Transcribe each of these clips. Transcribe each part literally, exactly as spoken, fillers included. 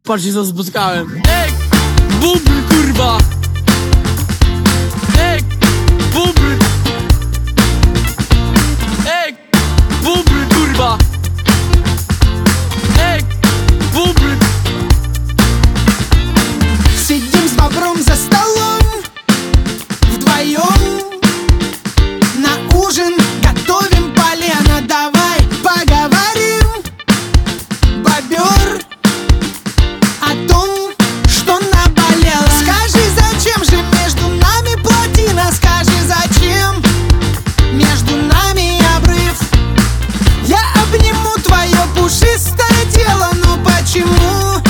Patrzcie co spotkałem. Ej, bubr kurwa. Ej, bubr. Ej, bubr kurwa. Ej, bubr. Сидим с бобром за столом вдвоем, на ужин готовим полено. Давай поговорим, бобер, о том, что наболело. Скажи, зачем же между нами плотина? Скажи, зачем между нами обрыв? Я обниму твое пушистое тело, но почему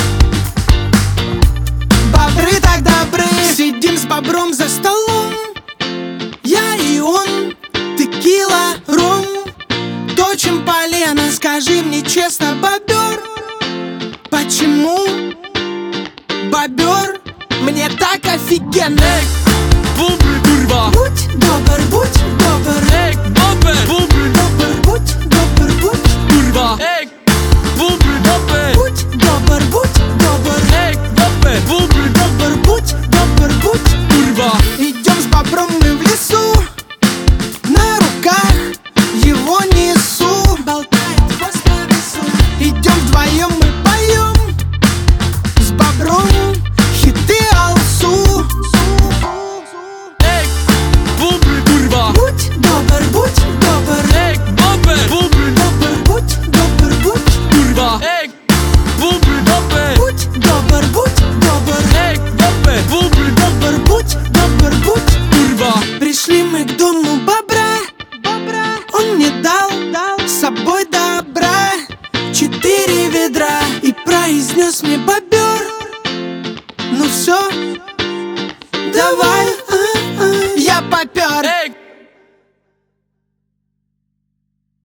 бобры так добры? Сидим с бобром за столом, я и он, текила, ром, точим полено. Скажи мне честно, бобер, почему, бобер, мне так офигенно? Ej, bubr kurwa. Будь добр, будь добр, Ej, bubr. Bubr добр, будь добр, будь, kurwa. Ej, bubr bubr. будь добр, будь добр, Ej, bubr. Bubr добр, будь добр, будь. kurwa. Идем с бобром мы в лесу, на руках его несу, болтает хвост по лесу. Идем вдвоем мы поем с бобром хиты алсу. Ej, bubr kurwa. Будь добр, будь добр, Ej, bubr. Bubr добр, будь добр, будь, kurwa. Ej, bubr bubr. будь добр, будь добр, Ej, bubr. Bubr добр, будь добр, будь. kurwa. Пришли мы к дому бобра, бобра. Он мне дал, дал с собой добра четыре ведра и произнес мне: бобер, ну все, давай